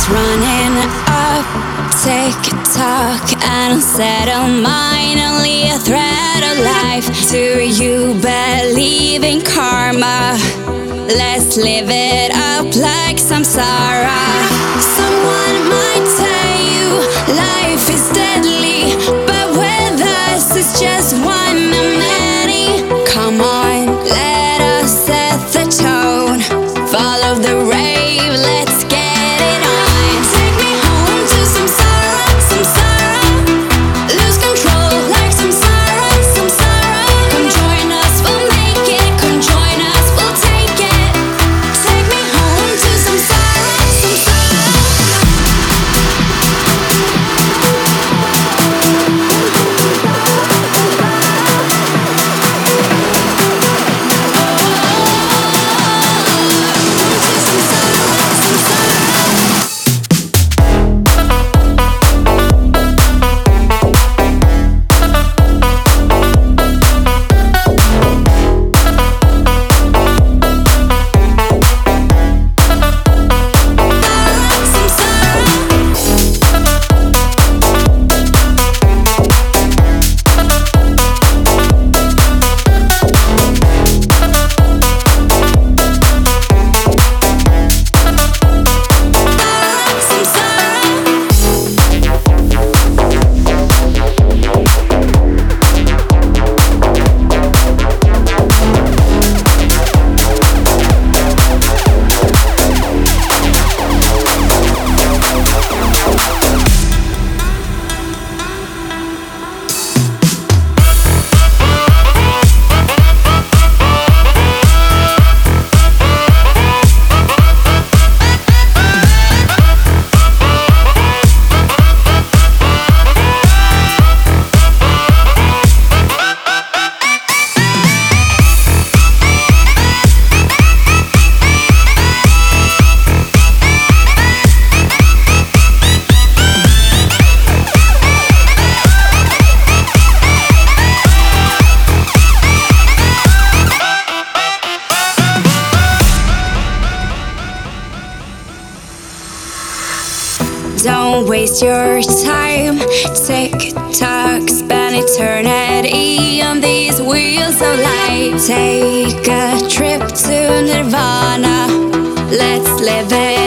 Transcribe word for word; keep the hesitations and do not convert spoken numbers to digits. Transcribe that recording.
running up, tick tock, an unsettled mind, only a threat of life. Do you believe in karma? Let's live it up like samsara. Someone might tell you life is deadly, but with us it's just one of many. Come on, let us set the tone. Follow the rave, let's get it on. Take me home to samsara, samsara. Lose control like samsara, samsara. Come join us, we'll make it. Come join us, we'll take it. Take me home to samsara, samsara. Don't waste your time. Tick tock, spend eternity on these wheels of life. Take a trip to Nirvana. Let's live it